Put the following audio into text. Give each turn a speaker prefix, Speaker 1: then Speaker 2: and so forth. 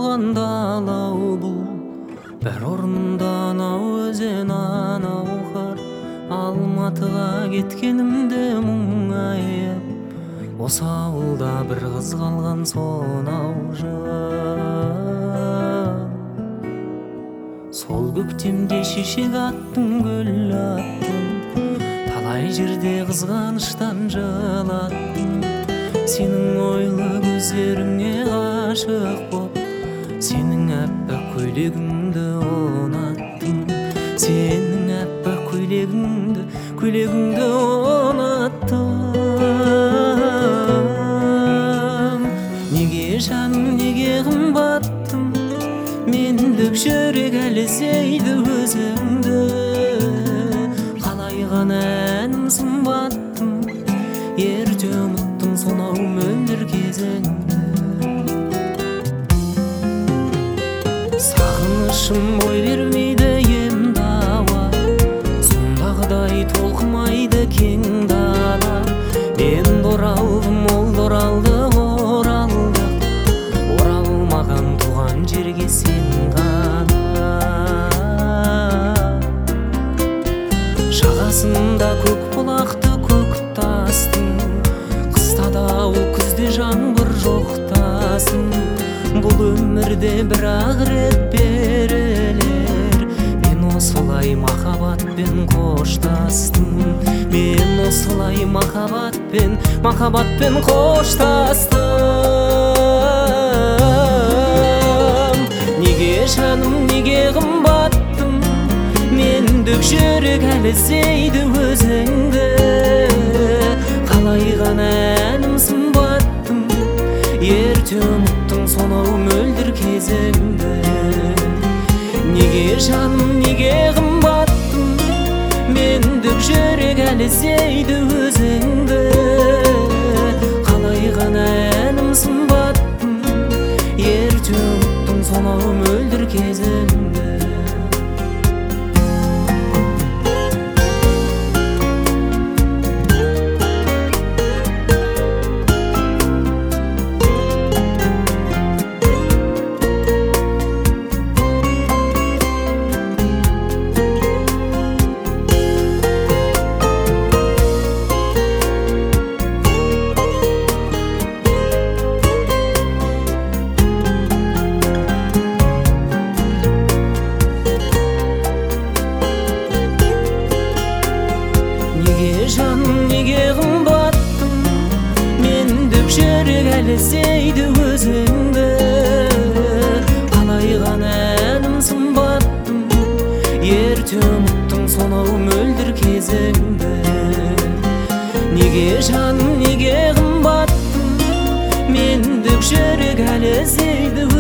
Speaker 1: туғанда алау бұл бір орнында анау өзен анау қар Алматыға кеткенімде мұңайып осы ауылда бір қыз қалған сонау жан сол көктемде шешек аттың гүл аттың талай жерде қызғаныштан жылаттым сенің ойлы көздеріңе ғашық боп сенің аппақ көйлегіңді ұнаттым сенің аппақ көйлегіңді ұнаттым неге жаным неге қымбаттым мендік жүрек әлі іздейді өзіңді қалай ғана әнім сымбаттым ерте ұмыттың сонау мөлдір кезіңді сағынышым бой бермейді ем дауа сондағыдай толқымайды кең дала мен оралдым ол оралды оралмаған туған жерге сен ғана жағасында көк бұлақты көк тастың қыста дауыл күзде жаңбыр жоқтасын бұл өмірде бір-ақ рет берілер мен осылай махаббатпен қоштастым мен осылай махаббатпен қоштастым неге жаным неге қымбаттым мендік жүрек әлі іздейді өзіңді қалай ғана әнім сымбаттым ерте ұмыттың сонау мөлдір кезіңді неге жаным неге қымбаттым мендік жүрек әлі іздейді өзіңді қалай ғана әнім сымбаттым ерте ұмыттың сонау мөлдір кезіңді жаным неге қымбаттым мендік жүрек әлі іздейді өзіңді қалай ғана әнім сымбаттым ерте ұмыттың сонау мөлдір кезіңді неге жаным неге қымбаттым мендік жүрек әлі іздейді